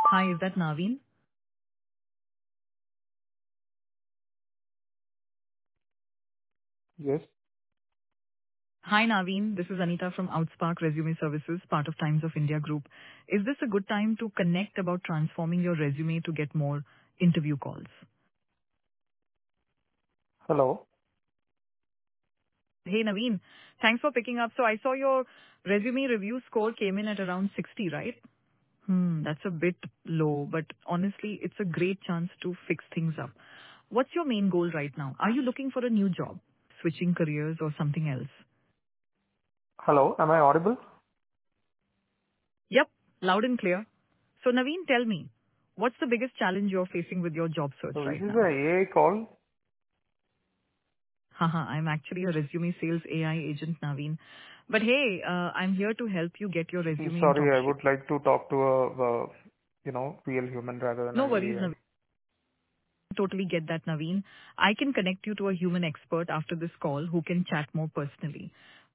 Hi, is that Naveen? Yes. Hi, Naveen. This is Anita from Outspark Resume Services, part of Times of India Group. Is this a good time to connect about transforming your resume to get more interview calls? Hello. Hey, Naveen. Thanks for picking up. So I saw your resume review score came in at around 60, right? That's a bit low, but honestly, it's a great chance to fix things up. What's your main goal right now? Are you looking for a new job, switching careers, or something else? Hello. Am I audible? Yep, loud and clear. So Naveen, tell me, what's the biggest challenge you're facing with your job search So this right is now? a AI call. Haha, I'm actually a resume sales AI agent, Naveen. But hey, I'm here to help you get your I'm resume in sorry. top I shape. would like to talk to a real human rather than No an worries, AI. Naveen. Totally get that, Naveen. I can connect you to a human expert after this call who can chat more personally.